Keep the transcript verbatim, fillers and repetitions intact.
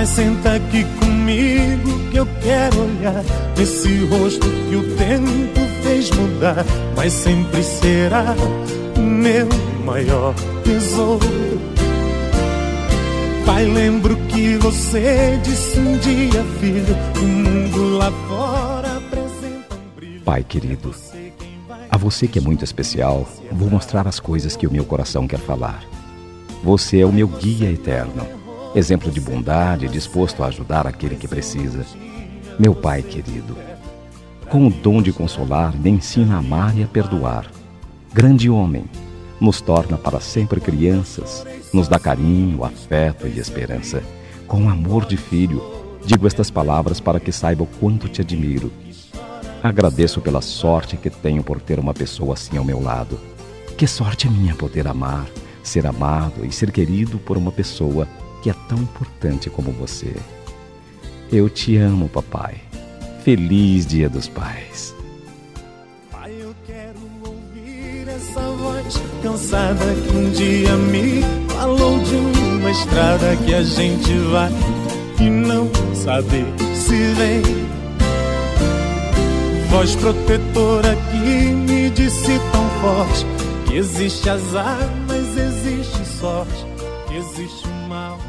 Pai, senta aqui comigo que eu quero olhar nesse rosto que o tempo fez mudar, mas sempre será meu maior tesouro. Pai, lembro que você disse um dia, filho, o mundo lá fora apresenta um brilho. Pai querido, a você que é muito especial, vou mostrar as coisas que o meu coração quer falar. Você é o meu guia eterno, exemplo de bondade, disposto a ajudar aquele que precisa. Meu Pai querido, com o dom de consolar, me ensina a amar e a perdoar. Grande homem, nos torna para sempre crianças, nos dá carinho, afeto e esperança. Com amor de filho, digo estas palavras para que saiba o quanto te admiro. Agradeço pela sorte que tenho por ter uma pessoa assim ao meu lado. Que sorte minha poder amar, ser amado e ser querido por uma pessoa que é tão importante como você. Eu te amo, papai. Feliz Dia dos Pais. Pai, eu quero ouvir essa voz cansada que um dia me falou de uma estrada que a gente vai e não sabe se vem. Voz protetora que me disse tão forte que existe azar, mas existe sorte, que existe o mal.